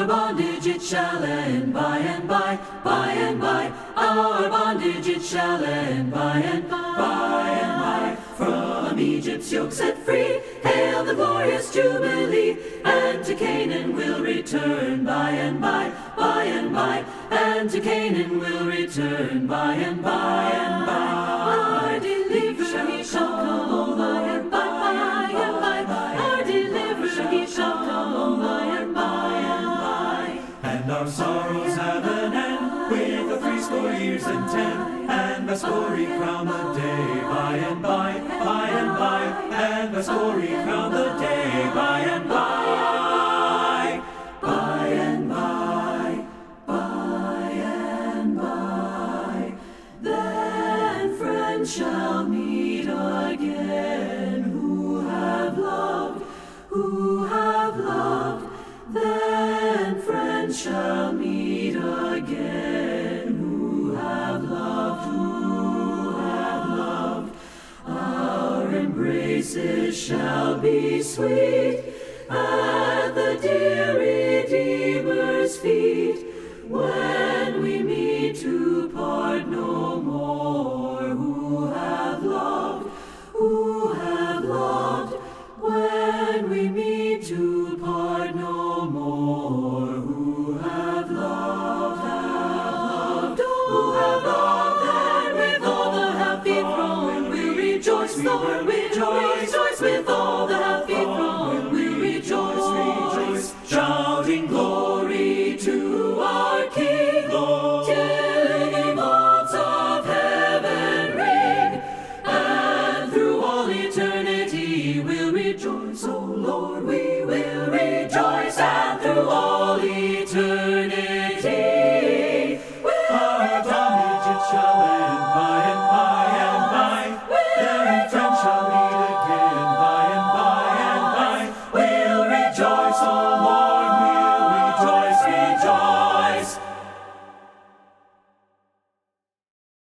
Our bondage it shall end by and by, by and by. Our bondage it shall end by and by. From Egypt's yoke set free, hail the glorious Jubilee, and to Canaan we'll return by and by, by and by, and to Canaan we'll return by and by and by. Our deliverer he shall come by and by, by and by. Our deliverer he shall come by and by and by. And our sorrows have an end, with a 80 years and 10, and the story crown the day by and by, by and by, and the story crown the day by and by, by and by, by and by. Then friends shall meet again who have loved, who have loved. Then friends shall meet again who have loved, who have loved. Our embraces shall be sweet at the dear Redeemer's feet, when we meet to part no more. Who have loved, who have loved, when we meet to part no more. Who have loved, who have loved, and with all the happy throng we'll rejoice, Lord, we'll rejoice with all the happy throng we'll rejoice, shouting glory.